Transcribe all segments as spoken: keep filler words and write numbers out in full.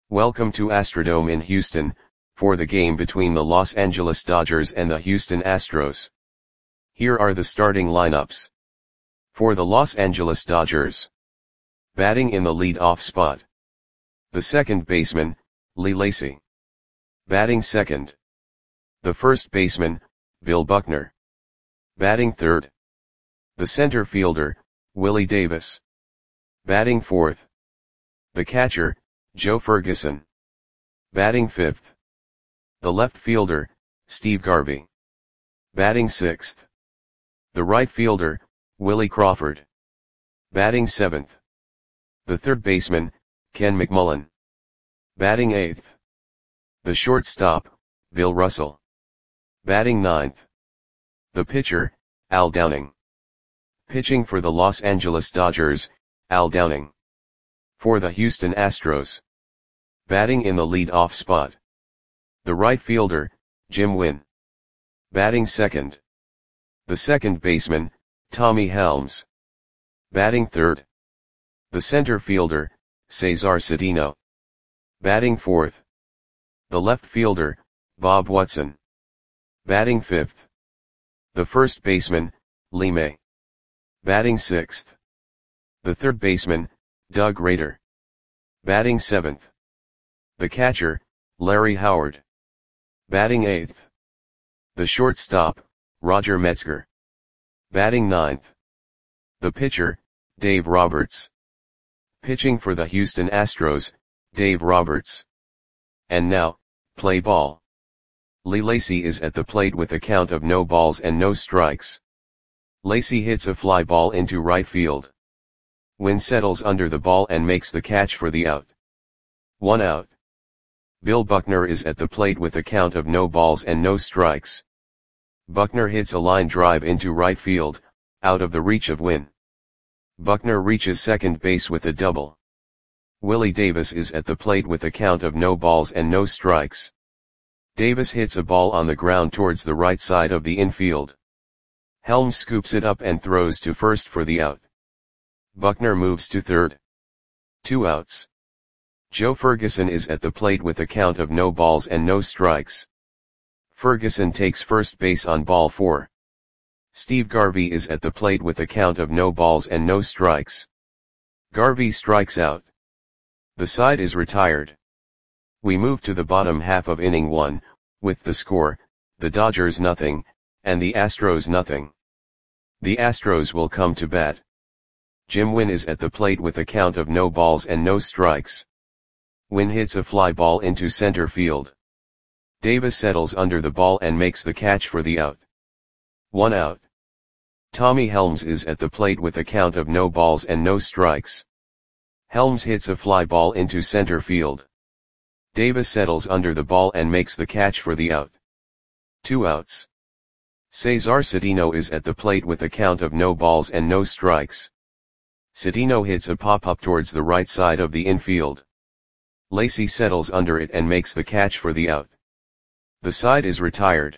Welcome to Astrodome in Houston, for the game between the Los Angeles Dodgers and the Houston Astros. Here are the starting lineups. For the Los Angeles Dodgers. Batting in the lead-off spot. The second baseman, Lee Lacy. Batting second. The first baseman, Bill Buckner. Batting third. The center fielder, Willie Davis. Batting fourth. The catcher, Joe Ferguson. Batting fifth. The left fielder, Steve Garvey. Batting sixth. The right fielder, Willie Crawford. Batting seventh. The third baseman, Ken McMullen. Batting eighth. The shortstop, Bill Russell. Batting ninth. The pitcher, Al Downing. Pitching for the Los Angeles Dodgers, Al Downing. For the Houston Astros. Batting in the lead-off spot. The right fielder, Jim Wynn. Batting second. The second baseman, Tommy Helms. Batting third. The center fielder, Cesar Cedeno. Batting fourth. The left fielder, Bob Watson. Batting fifth. The first baseman, Lee May. Batting sixth. The third baseman, Doug Rader. Batting seventh. The catcher, Larry Howard. Batting eighth. The shortstop, Roger Metzger. Batting ninth. The pitcher, Dave Roberts. Pitching for the Houston Astros, Dave Roberts. And now, play ball. Lee Lacy is at the plate with a count of no balls and no strikes. Lacy hits a fly ball into right field. Wynn settles under the ball and makes the catch for the out. One out. Bill Buckner is at the plate with a count of no balls and no strikes. Buckner hits a line drive into right field, out of the reach of Wynn. Buckner reaches second base with a double. Willie Davis is at the plate with a count of no balls and no strikes. Davis hits a ball on the ground towards the right side of the infield. Helms scoops it up and throws to first for the out. Buckner moves to third. Two outs. Joe Ferguson is at the plate with a count of no balls and no strikes. Ferguson takes first base on ball four. Steve Garvey is at the plate with a count of no balls and no strikes. Garvey strikes out. The side is retired. We move to the bottom half of inning one, with the score, the Dodgers nothing, and the Astros nothing. The Astros will come to bat. Jim Wynn is at the plate with a count of no balls and no strikes. Wynn hits a fly ball into center field. Davis settles under the ball and makes the catch for the out. One out. Tommy Helms is at the plate with a count of no balls and no strikes. Helms hits a fly ball into center field. Davis settles under the ball and makes the catch for the out. Two outs. Cesar Cedeno is at the plate with a count of no balls and no strikes. Cedeno hits a pop-up towards the right side of the infield. Lacy settles under it and makes the catch for the out. The side is retired.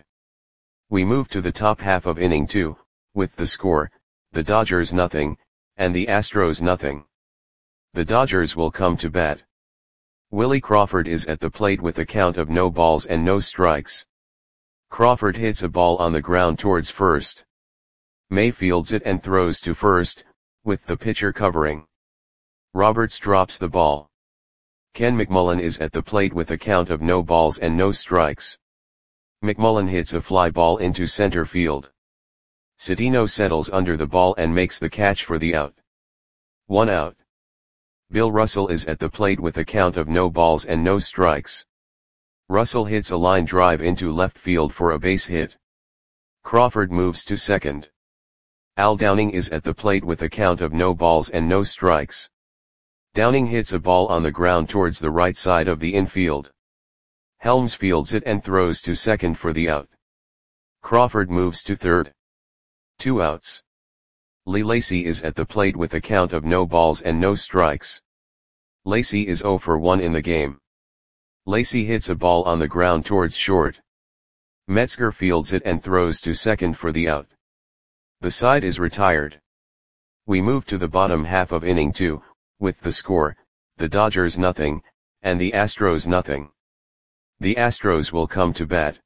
We move to the top half of inning two, with the score, the Dodgers nothing, and the Astros nothing. The Dodgers will come to bat. Willie Crawford is at the plate with a count of no balls and no strikes. Crawford hits a ball on the ground towards first. May fields it and throws to first, with the pitcher covering. Roberts drops the ball. Ken McMullen is at the plate with a count of no balls and no strikes. McMullen hits a fly ball into center field. Cedeno settles under the ball and makes the catch for the out. One out. Bill Russell is at the plate with a count of no balls and no strikes. Russell hits a line drive into left field for a base hit. Crawford moves to second. Al Downing is at the plate with a count of no balls and no strikes. Downing hits a ball on the ground towards the right side of the infield. Helms fields it and throws to second for the out. Crawford moves to third. Two outs. Lee Lacy is at the plate with a count of no balls and no strikes. Lacy is zero for one in the game. Lacy hits a ball on the ground towards short. Metzger fields it and throws to second for the out. The side is retired. We move to the bottom half of inning two, with the score, the Dodgers nothing, and the Astros nothing. The Astros will come to bat.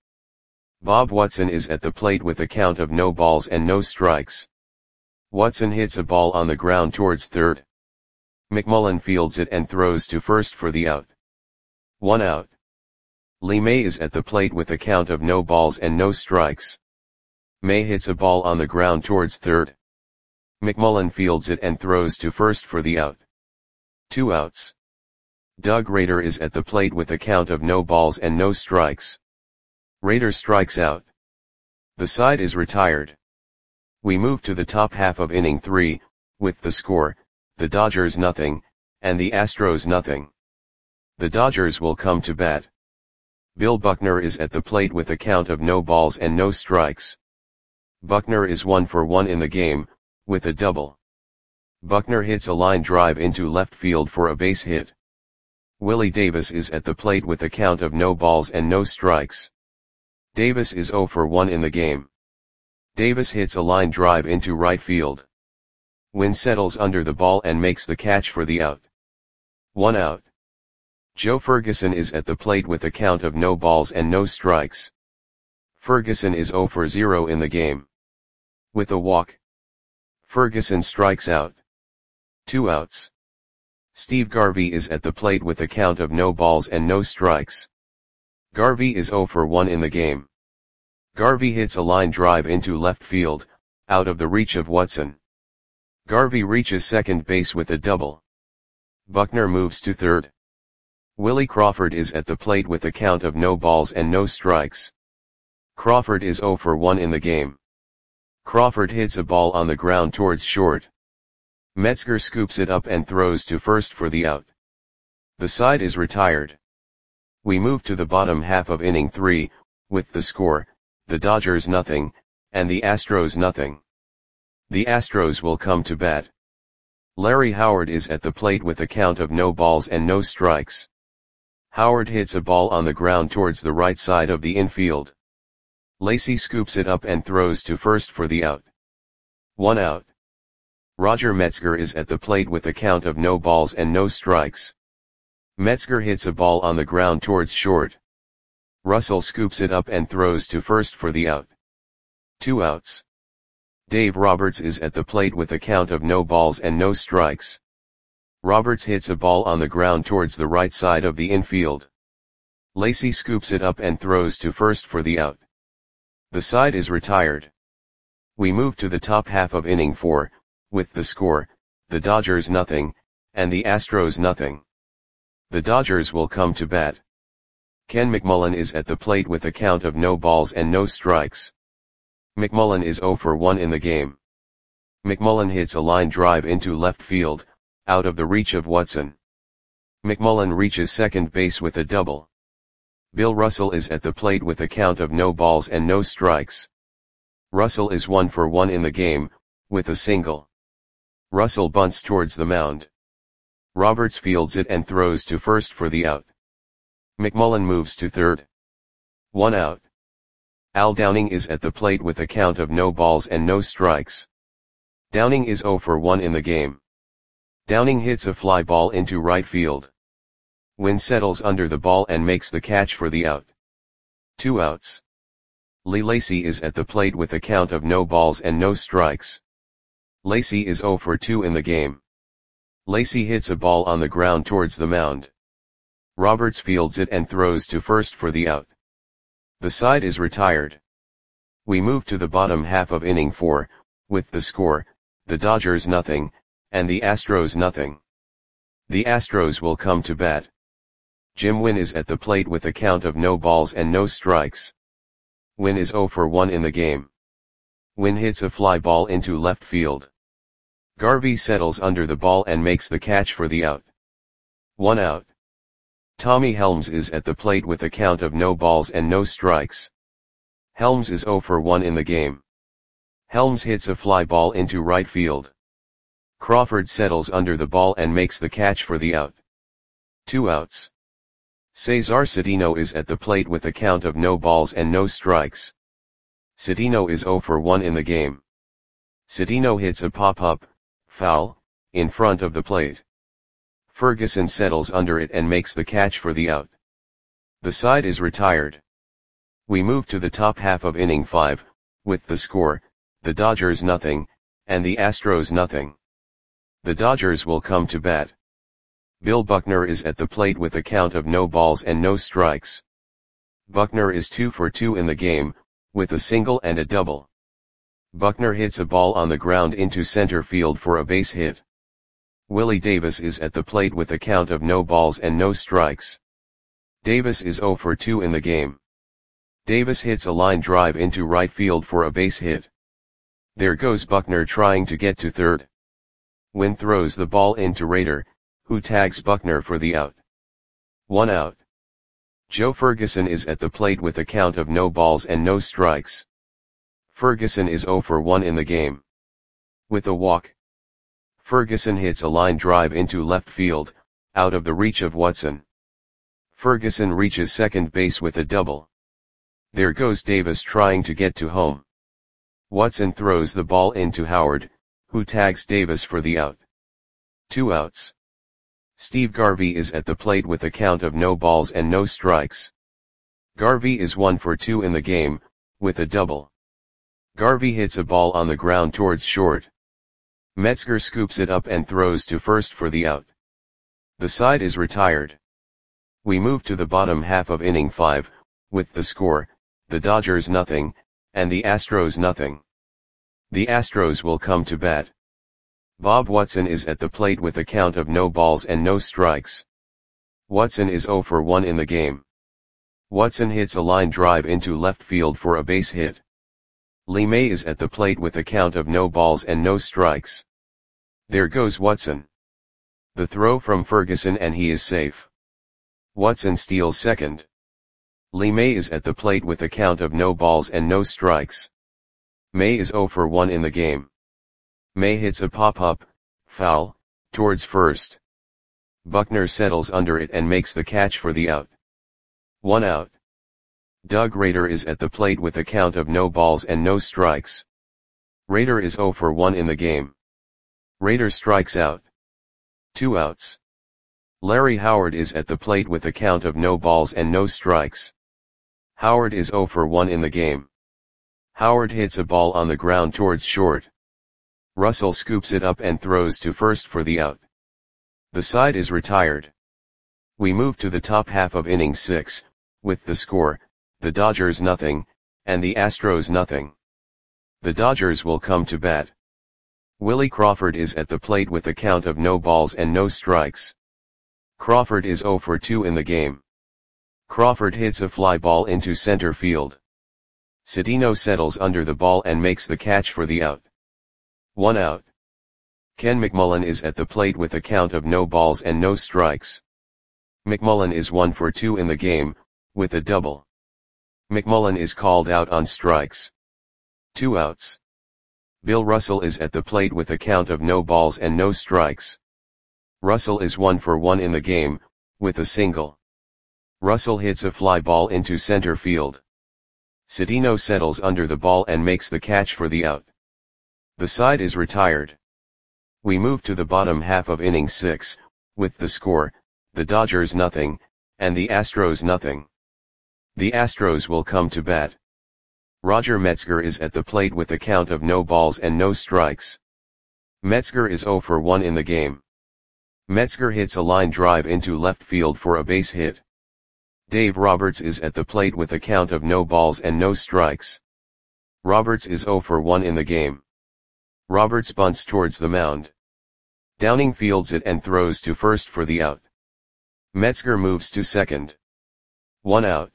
Bob Watson is at the plate with a count of no balls and no strikes. Watson hits a ball on the ground towards third. McMullen fields it and throws to first for the out. One out. Lee May is at the plate with a count of no balls and no strikes. May hits a ball on the ground towards third. McMullen fields it and throws to first for the out. Two outs. Doug Rader is at the plate with a count of no balls and no strikes. Rader strikes out. The side is retired. We move to the top half of inning three, with the score, the Dodgers nothing, and the Astros nothing. The Dodgers will come to bat. Bill Buckner is at the plate with a count of no balls and no strikes. Buckner is one for one in the game, with a double. Buckner hits a line drive into left field for a base hit. Willie Davis is at the plate with a count of no balls and no strikes. Davis is zero for one in the game. Davis hits a line drive into right field. Wynn settles under the ball and makes the catch for the out. One out. Joe Ferguson is at the plate with a count of no balls and no strikes. Ferguson is zero for zero in the game. With a walk, Ferguson strikes out. Two outs. Steve Garvey is at the plate with a count of no balls and no strikes. Garvey is zero for one in the game. Garvey hits a line drive into left field, out of the reach of Watson. Garvey reaches second base with a double. Buckner moves to third. Willie Crawford is at the plate with a count of no balls and no strikes. Crawford is zero for one in the game. Crawford hits a ball on the ground towards short. Metzger scoops it up and throws to first for the out. The side is retired. We move to the bottom half of inning three, with the score, the Dodgers nothing, and the Astros nothing. The Astros will come to bat. Larry Howard is at the plate with a count of no balls and no strikes. Howard hits a ball on the ground towards the right side of the infield. Lacy scoops it up and throws to first for the out. One out. Roger Metzger is at the plate with a count of no balls and no strikes. Metzger hits a ball on the ground towards short. Russell scoops it up and throws to first for the out. Two outs. Dave Roberts is at the plate with a count of no balls and no strikes. Roberts hits a ball on the ground towards the right side of the infield. Lacy scoops it up and throws to first for the out. The side is retired. We move to the top half of inning four, with the score, the Dodgers nothing, and the Astros nothing. The Dodgers will come to bat. Ken McMullen is at the plate with a count of no balls and no strikes. McMullen is zero for one in the game. McMullen hits a line drive into left field, out of the reach of Watson. McMullen reaches second base with a double. Bill Russell is at the plate with a count of no balls and no strikes. Russell is one for one in the game, with a single. Russell bunts towards the mound. Roberts fields it and throws to first for the out. McMullen moves to third. One out. Al Downing is at the plate with a count of no balls and no strikes. Downing is zero for one in the game. Downing hits a fly ball into right field. Wynn settles under the ball and makes the catch for the out. Two outs. Lee Lacy is at the plate with a count of no balls and no strikes. Lacy is zero for two in the game. Lacy hits a ball on the ground towards the mound. Roberts fields it and throws to first for the out. The side is retired. We move to the bottom half of inning four, with the score, the Dodgers nothing, and the Astros nothing. The Astros will come to bat. Jim Wynn is at the plate with a count of no balls and no strikes. Wynn is zero for one in the game. Wynn hits a fly ball into left field. Garvey settles under the ball and makes the catch for the out. One out. Tommy Helms is at the plate with a count of no balls and no strikes. Helms is zero for one in the game. Helms hits a fly ball into right field. Crawford settles under the ball and makes the catch for the out. Two outs. Cesar Cedeno is at the plate with a count of no balls and no strikes. Cedeno is zero for one in the game. Cedeno hits a pop-up, foul, in front of the plate. Ferguson settles under it and makes the catch for the out. The side is retired. We move to the top half of inning five, with the score, the Dodgers nothing, and the Astros nothing. The Dodgers will come to bat. Bill Buckner is at the plate with a count of no balls and no strikes. Buckner is two for two in the game, with a single and a double. Buckner hits a ball on the ground into center field for a base hit. Willie Davis is at the plate with a count of no balls and no strikes. Davis is zero for two in the game. Davis hits a line drive into right field for a base hit. There goes Buckner trying to get to third. Wynn throws the ball into Rader, who tags Buckner for the out. One out. Joe Ferguson is at the plate with a count of no balls and no strikes. Ferguson is zero for one in the game. With a walk, Ferguson hits a line drive into left field, out of the reach of Watson. Ferguson reaches second base with a double. There goes Davis trying to get to home. Watson throws the ball into Howard, who tags Davis for the out. Two outs. Steve Garvey is at the plate with a count of no balls and no strikes. Garvey is one for two in the game, with a double. Garvey hits a ball on the ground towards short. Metzger scoops it up and throws to first for the out. The side is retired. We move to the bottom half of inning five, with the score, the Dodgers nothing, and the Astros nothing. The Astros will come to bat. Bob Watson is at the plate with a count of no balls and no strikes. Watson is zero for one in the game. Watson hits a line drive into left field for a base hit. Lee May is at the plate with a count of no balls and no strikes. There goes Watson. The throw from Ferguson and he is safe. Watson steals second. Lee May is at the plate with a count of no balls and no strikes. May is zero for one in the game. May hits a pop-up, foul, towards first. Buckner settles under it and makes the catch for the out. One out. Doug Rader is at the plate with a count of no balls and no strikes. Rader is zero for one in the game. Rader strikes out. Two outs. Larry Howard is at the plate with a count of no balls and no strikes. Howard is zero for one in the game. Howard hits a ball on the ground towards short. Russell scoops it up and throws to first for the out. The side is retired. We move to the top half of inning six, with the score, the Dodgers nothing, and the Astros nothing. The Dodgers will come to bat. Willie Crawford is at the plate with a count of no balls and no strikes. Crawford is zero for two in the game. Crawford hits a fly ball into center field. Cedeno settles under the ball and makes the catch for the out. One out. Ken McMullen is at the plate with a count of no balls and no strikes. McMullen is one for two in the game, with a double. McMullen is called out on strikes. Two outs. Bill Russell is at the plate with a count of no balls and no strikes. Russell is one for one in the game, with a single. Russell hits a fly ball into center field. Cedeno settles under the ball and makes the catch for the out. The side is retired. We move to the bottom half of inning six, with the score, the Dodgers nothing, and the Astros nothing. The Astros will come to bat. Roger Metzger is at the plate with a count of no balls and no strikes. Metzger is zero for one in the game. Metzger hits a line drive into left field for a base hit. Dave Roberts is at the plate with a count of no balls and no strikes. Roberts is zero for one in the game. Roberts bunts towards the mound. Downing fields it and throws to first for the out. Metzger moves to second. One out.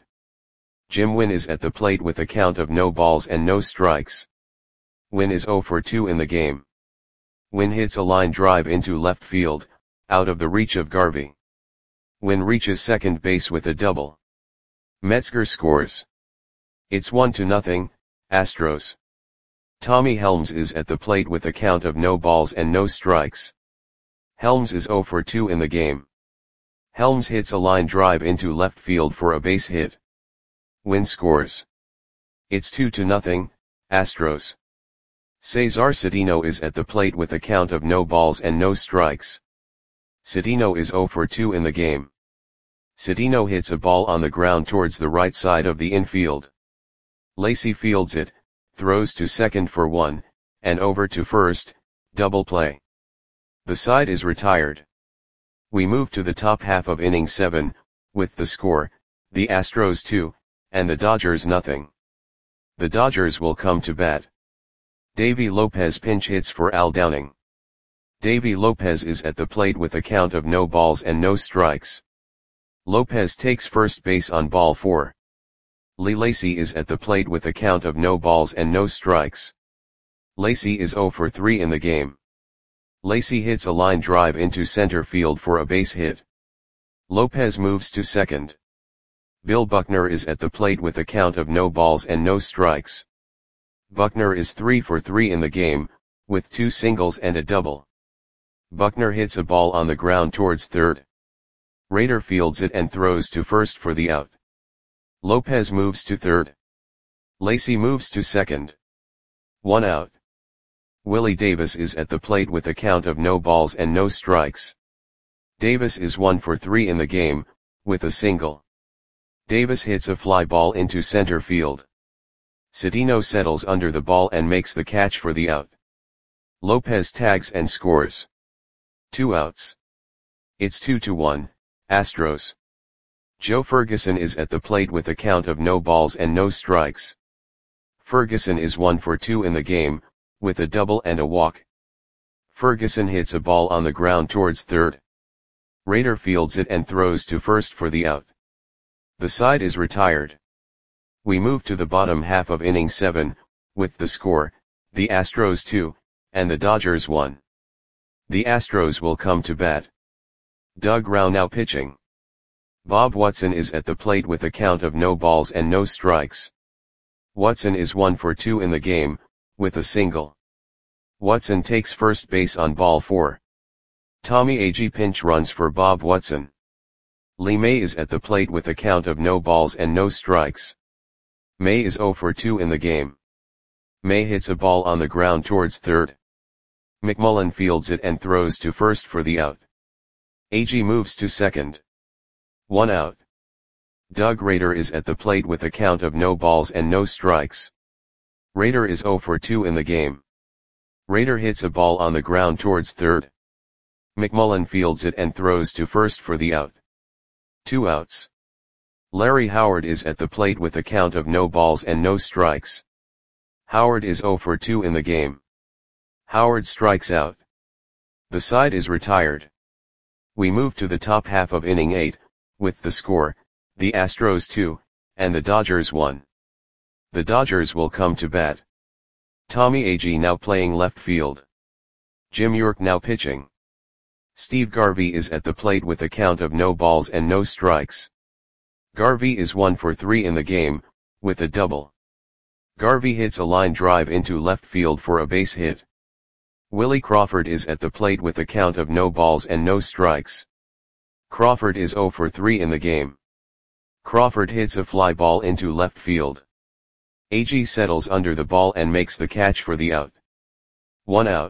Jim Wynn is at the plate with a count of no balls and no strikes. Wynn is zero for two in the game. Wynn hits a line drive into left field, out of the reach of Garvey. Wynn reaches second base with a double. Metzger scores. It's one to nothing, Astros. Tommy Helms is at the plate with a count of no balls and no strikes. Helms is zero for two in the game. Helms hits a line drive into left field for a base hit. Wynn scores. It's two to nothing, Astros. Cesar Cedeno is at the plate with a count of no balls and no strikes. Citino is zero for two in the game. Citino hits a ball on the ground towards the right side of the infield. Lacy fields it, throws to second for one, and over to first, double play. The side is retired. We move to the top half of inning seven, with the score, the Astros two, and the Dodgers nothing. The Dodgers will come to bat. Davy Lopez pinch hits for Al Downing. Davy Lopez is at the plate with a count of no balls and no strikes. Lopez takes first base on ball four. Lee Lacy is at the plate with a count of no balls and no strikes. Lacy is zero for three in the game. Lacy hits a line drive into center field for a base hit. Lopez moves to second. Bill Buckner is at the plate with a count of no balls and no strikes. Buckner is three for three in the game, with two singles and a double. Buckner hits a ball on the ground towards third. Rader fields it and throws to first for the out. Lopez moves to third. Lacy moves to second. One out. Willie Davis is at the plate with a count of no balls and no strikes. Davis is one for three in the game, with a single. Davis hits a fly ball into center field. Citino settles under the ball and makes the catch for the out. Lopez tags and scores. Two outs. It's two to one, Astros. Joe Ferguson is at the plate with a count of no balls and no strikes. Ferguson is one for two in the game, with a double and a walk. Ferguson hits a ball on the ground towards third. Rader fields it and throws to first for the out. The side is retired. We move to the bottom half of inning seven, with the score, the Astros two, and the Dodgers one. The Astros will come to bat. Doug Rauch now pitching. Bob Watson is at the plate with a count of no balls and no strikes. Watson is one for two in the game, with a single. Watson takes first base on ball four. Tommy Agee pinch runs for Bob Watson. Lee May is at the plate with a count of no balls and no strikes. May is zero for two in the game. May hits a ball on the ground towards third. McMullen fields it and throws to first for the out. Agee moves to second. One out. Doug Rader is at the plate with a count of no balls and no strikes. Rader is zero for two in the game. Rader hits a ball on the ground towards third. McMullen fields it and throws to first for the out. Two outs. Larry Howard is at the plate with a count of no balls and no strikes. Howard is zero for two in the game. Howard strikes out. The side is retired. We move to the top half of inning eight, with the score, the Astros two, and the Dodgers one. The Dodgers will come to bat. Tommy Agee now playing left field. Jim York now pitching. Steve Garvey is at the plate with a count of no balls and no strikes. Garvey is one for three in the game, with a double. Garvey hits a line drive into left field for a base hit. Willie Crawford is at the plate with a count of no balls and no strikes. Crawford is zero for three in the game. Crawford hits a fly ball into left field. Agee settles under the ball and makes the catch for the out. One out.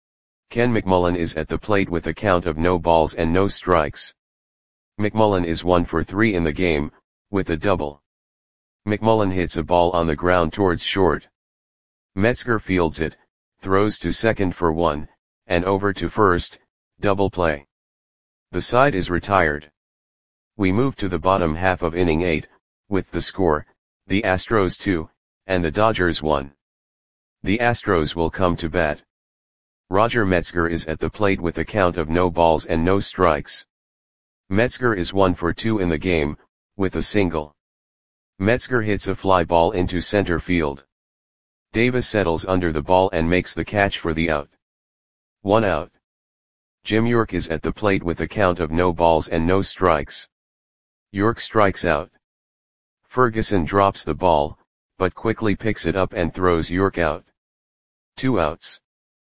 Ken McMullen is at the plate with a count of no balls and no strikes. McMullen is one for three in the game, with a double. McMullen hits a ball on the ground towards short. Metzger fields it, throws to second for one, and over to first, double play. The side is retired. We move to the bottom half of inning eight, with the score, the Astros two, and the Dodgers one. The Astros will come to bat. Roger Metzger is at the plate with a count of no balls and no strikes. Metzger is one for two in the game, with a single. Metzger hits a fly ball into center field. Davis settles under the ball and makes the catch for the out. One out. Jim York is at the plate with a count of no balls and no strikes. York strikes out. Ferguson drops the ball, but quickly picks it up and throws York out. Two outs.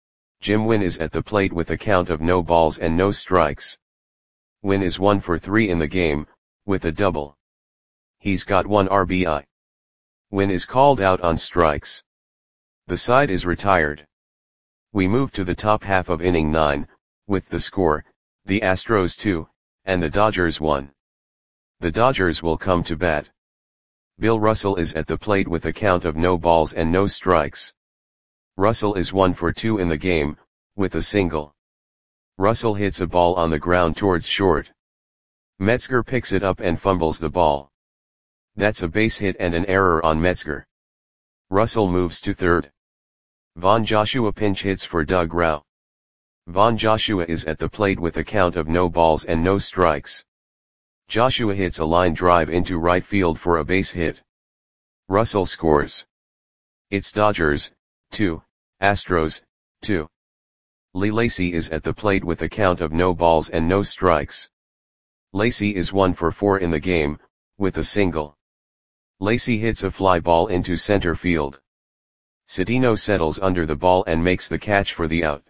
Jim Wynn is at the plate with a count of no balls and no strikes. Wynn is one for three in the game, with a double. He's got one R B I. Wynn is called out on strikes. The side is retired. We move to the top half of inning nine, with the score, the Astros two, and the Dodgers one. The Dodgers will come to bat. Bill Russell is at the plate with a count of no balls and no strikes. Russell is one for two in the game, with a single. Russell hits a ball on the ground towards short. Metzger picks it up and fumbles the ball. That's a base hit and an error on Metzger. Russell moves to third. Von Joshua pinch hits for Doug Rauch. Von Joshua is at the plate with a count of no balls and no strikes. Joshua hits a line drive into right field for a base hit. Russell scores. It's Dodgers, two, Astros, two. Lee Lacy is at the plate with a count of no balls and no strikes. Lacy is one for four in the game, with a single. Lacy hits a fly ball into center field. Cedeno settles under the ball and makes the catch for the out.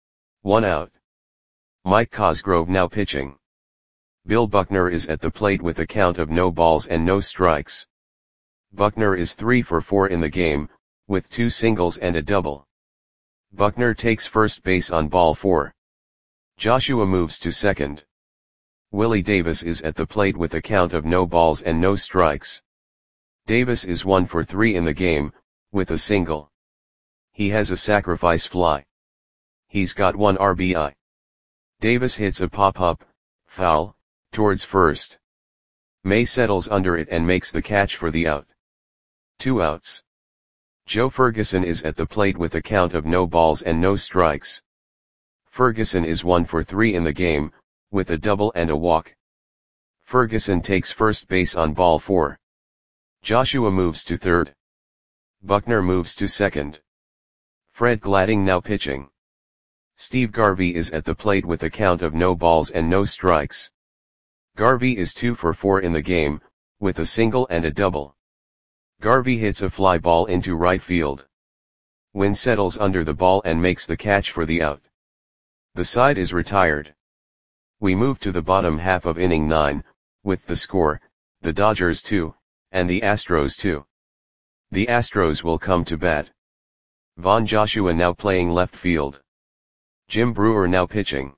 One out. Mike Cosgrove now pitching. Bill Buckner is at the plate with a count of no balls and no strikes. Buckner is three for four in the game, with two singles and a double. Buckner takes first base on ball four. Joshua moves to second. Willie Davis is at the plate with a count of no balls and no strikes. Davis is one for three in the game, with a single. He has a sacrifice fly. He's got one R B I. Davis hits a pop-up, foul, towards first. May settles under it and makes the catch for the out. Two outs. Joe Ferguson is at the plate with a count of no balls and no strikes. Ferguson is one for three in the game, with a double and a walk. Ferguson takes first base on ball four. Joshua moves to third. Buckner moves to second. Fred Gladding now pitching. Steve Garvey is at the plate with a count of no balls and no strikes. Garvey is two for four in the game, with a single and a double. Garvey hits a fly ball into right field. Wynn settles under the ball and makes the catch for the out. The side is retired. We move to the bottom half of inning nine, with the score, the Dodgers two, and the Astros two. The Astros will come to bat. Von Joshua now playing left field. Jim Brewer now pitching.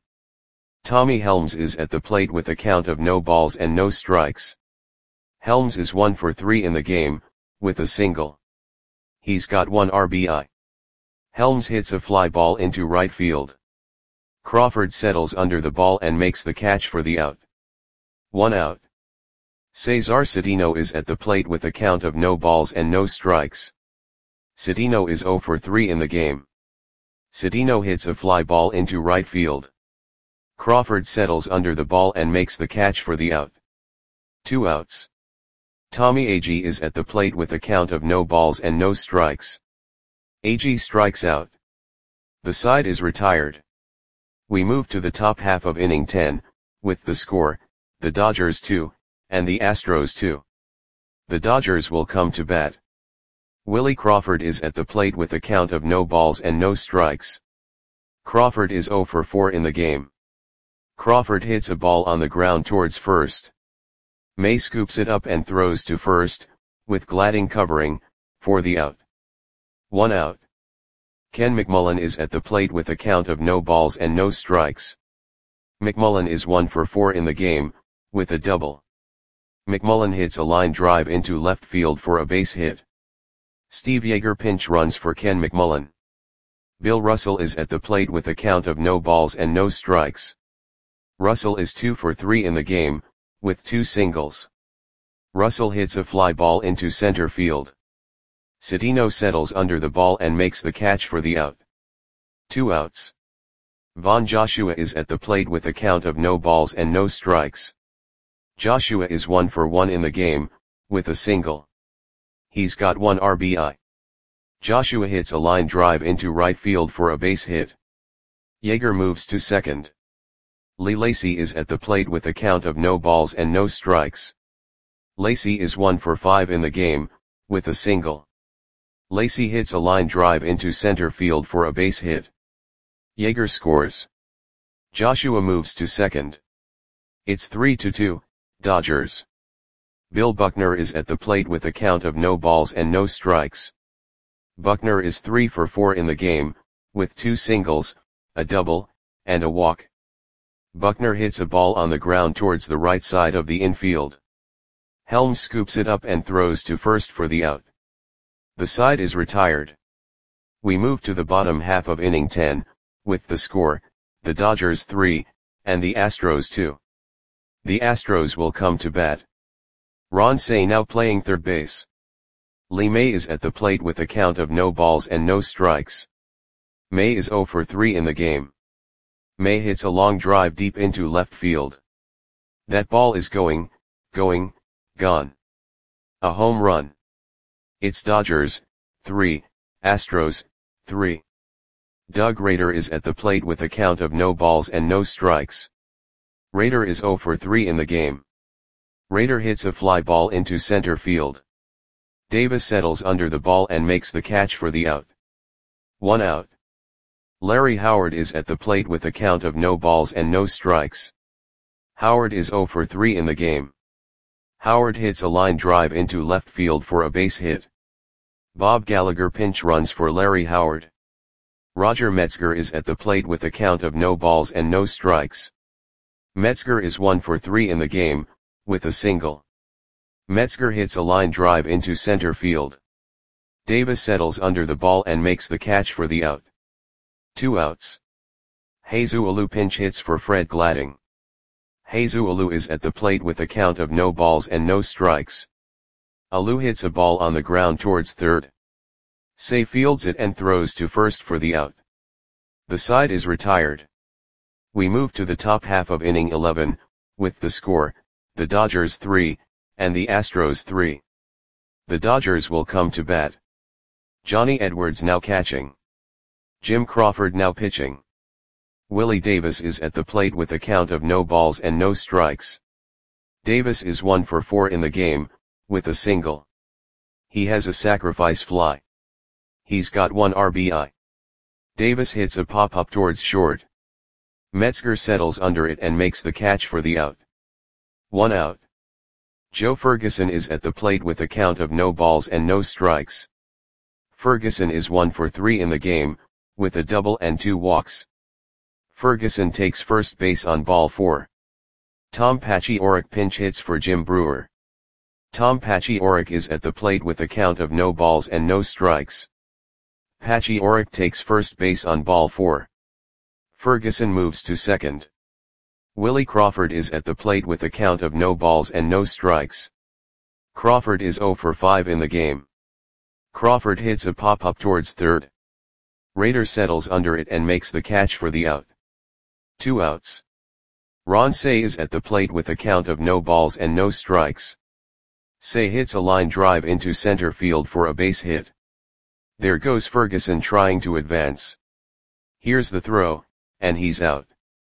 Tommy Helms is at the plate with a count of no balls and no strikes. Helms is one for three in the game, with a single. He's got one R B I. Helms hits a fly ball into right field. Crawford settles under the ball and makes the catch for the out. One out. Cesar Cedeno is at the plate with a count of no balls and no strikes. Cedeno is zero for three in the game. Cedeno hits a fly ball into right field. Crawford settles under the ball and makes the catch for the out. Two outs. Tommy Agee is at the plate with a count of no balls and no strikes. Agee strikes out. The side is retired. We move to the top half of inning ten, with the score, the Dodgers two, and the Astros two. The Dodgers will come to bat. Willie Crawford is at the plate with a count of no balls and no strikes. Crawford is zero for four in the game. Crawford hits a ball on the ground towards first. May scoops it up and throws to first, with Gladding covering, for the out. One out. Ken McMullen is at the plate with a count of no balls and no strikes. McMullen is one for four in the game, with a double. McMullen hits a line drive into left field for a base hit. Steve Yeager pinch runs for Ken McMullen. Bill Russell is at the plate with a count of no balls and no strikes. Russell is two for three in the game, with two singles. Russell hits a fly ball into center field. Cedeno settles under the ball and makes the catch for the out. Two outs. Von Joshua is at the plate with a count of no balls and no strikes. Joshua is one for one in the game, with a single. He's got one R B I. Joshua hits a line drive into right field for a base hit. Yeager moves to second. Lee Lacy is at the plate with a count of no balls and no strikes. Lacy is one for five in the game, with a single. Lacy hits a line drive into center field for a base hit. Yeager scores. Joshua moves to second. It's three to two, Dodgers. Bill Buckner is at the plate with a count of no balls and no strikes. Buckner is three for four in the game, with two singles, a double, and a walk. Buckner hits a ball on the ground towards the right side of the infield. Helms scoops it up and throws to first for the out. The side is retired. We move to the bottom half of inning ten, with the score, the Dodgers three, and the Astros two. The Astros will come to bat. Ron Cey now playing third base. Lee May is at the plate with a count of no balls and no strikes. May is oh for three in the game. May hits a long drive deep into left field. That ball is going, going, gone. A home run. It's Dodgers, three, Astros, three. Doug Rader is at the plate with a count of no balls and no strikes. Rader is oh for three in the game. Rader hits a fly ball into center field. Davis settles under the ball and makes the catch for the out. One out. Larry Howard is at the plate with a count of no balls and no strikes. Howard is oh for three in the game. Howard hits a line drive into left field for a base hit. Bob Gallagher pinch runs for Larry Howard. Roger Metzger is at the plate with a count of no balls and no strikes. Metzger is one for three in the game, with a single. Metzger hits a line drive into center field. Davis settles under the ball and makes the catch for the out. Two outs. Jesus Alou pinch hits for Fred Gladding. Jesus Alou is at the plate with a count of no balls and no strikes. Alou hits a ball on the ground towards third. Cey fields it and throws to first for the out. The side is retired. We move to the top half of inning eleven, with the score, the Dodgers three, and the Astros three. The Dodgers will come to bat. Johnny Edwards now catching. Jim Crawford now pitching. Willie Davis is at the plate with a count of no balls and no strikes. Davis is one for four in the game, with a single. He has a sacrifice fly. He's got one R B I. Davis hits a pop-up towards short. Metzger settles under it and makes the catch for the out. One out. Joe Ferguson is at the plate with a count of no balls and no strikes. Ferguson is one for three in the game, with a double and two walks. Ferguson takes first base on ball four. Tom Paciorek pinch hits for Jim Brewer. Tom Paciorek is at the plate with a count of no balls and no strikes. Paciorek takes first base on ball four. Ferguson moves to second. Willie Crawford is at the plate with a count of no balls and no strikes. Crawford is oh for five in the game. Crawford hits a pop-up towards third. Rader settles under it and makes the catch for the out. Two outs. Ron Cey is at the plate with a count of no balls and no strikes. Cey hits a line drive into center field for a base hit. There goes Ferguson trying to advance. Here's the throw, and he's out.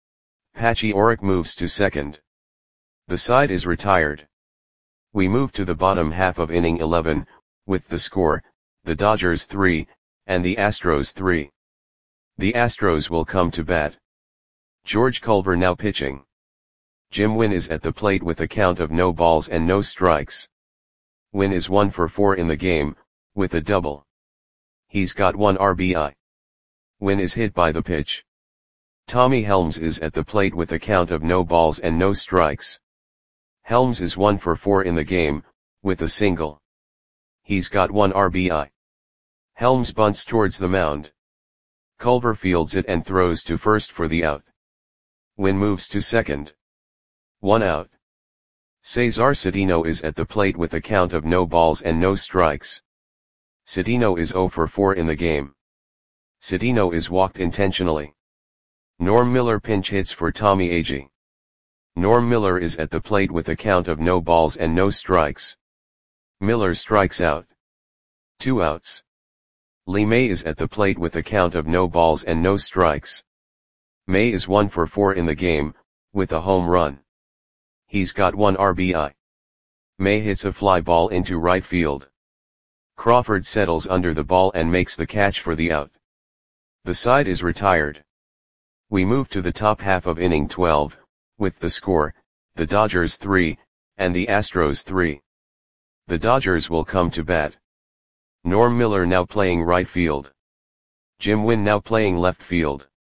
Paciorek moves to second. The side is retired. We move to the bottom half of inning eleven, with the score, the Dodgers three, and the Astros three. The Astros will come to bat. George Culver now pitching. Jim Wynn is at the plate with a count of no balls and no strikes. Wynn is one for four in the game, with a double. He's got one R B I. Wynn is hit by the pitch. Tommy Helms is at the plate with a count of no balls and no strikes. Helms is one for four in the game, with a single. He's got one R B I. Helms bunts towards the mound. Culver fields it and throws to first for the out. Wynn moves to second. One out. Cesar Cedeno is at the plate with a count of no balls and no strikes. Cedeno is oh for four in the game. Cedeno is walked intentionally. Norm Miller pinch hits for Tommy Agee. Norm Miller is at the plate with a count of no balls and no strikes. Miller strikes out. Two outs. Lee May is at the plate with a count of no balls and no strikes. May is one for four in the game, with a home run. He's got one R B I. May hits a fly ball into right field. Crawford settles under the ball and makes the catch for the out. The side is retired. We move to the top half of inning twelve, with the score, the Dodgers three, and the Astros three. The Dodgers will come to bat. Norm Miller now playing right field. Jim Wynn now playing left field.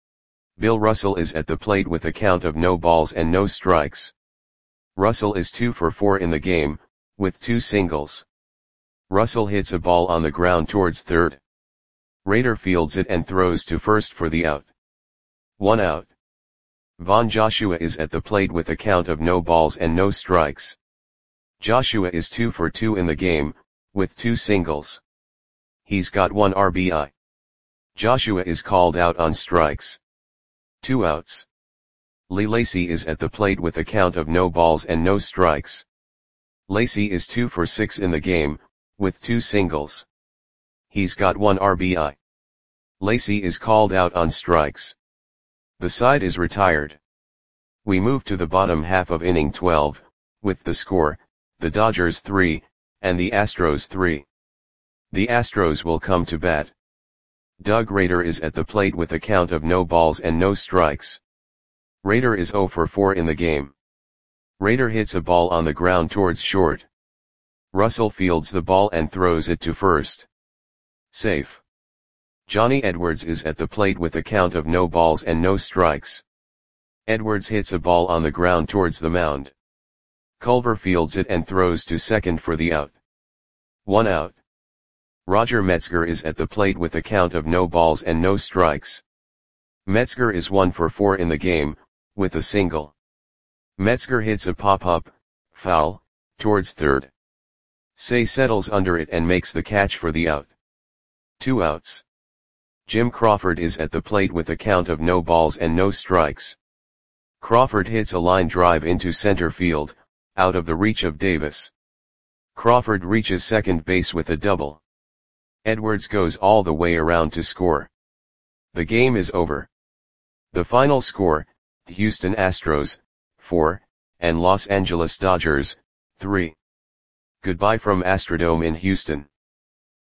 Bill Russell is at the plate with a count of no balls and no strikes. Russell is two for four in the game, with two singles. Russell hits a ball on the ground towards third. Rader fields it and throws to first for the out. One out. Von Joshua is at the plate with a count of no balls and no strikes. Joshua is two for two in the game, with two singles. He's got one R B I. Joshua is called out on strikes. Two outs. Lee Lacy is at the plate with a count of no balls and no strikes. Lacy is two for six in the game, with two singles. He's got one R B I. Lacy is called out on strikes. The side is retired. We move to the bottom half of inning twelve, with the score, the Dodgers three, and the Astros three. The Astros will come to bat. Doug Rader is at the plate with a count of no balls and no strikes. Rader is zero for four in the game. Rader hits a ball on the ground towards short. Russell fields the ball and throws it to first. Safe. Johnny Edwards is at the plate with a count of no balls and no strikes. Edwards hits a ball on the ground towards the mound. Culver fields it and throws to second for the out. One out. Roger Metzger is at the plate with a count of no balls and no strikes. Metzger is one for four in the game, with a single. Metzger hits a pop-up, foul, towards third. Say settles under it and makes the catch for the out. Two outs. Jim Crawford is at the plate with a count of no balls and no strikes. Crawford hits a line drive into center field, out of the reach of Davis. Crawford reaches second base with a double. Edwards goes all the way around to score. The game is over. The final score, Houston Astros, four, and Los Angeles Dodgers, three. Goodbye from Astrodome in Houston.